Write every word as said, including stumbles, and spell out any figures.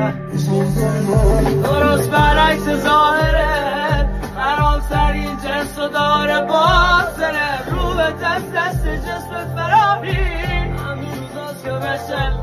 درست برعکس ظاهره، خراب سرین جنس و داره باطنه، رو به دست دست جسم فراری، همین روزاست که بشه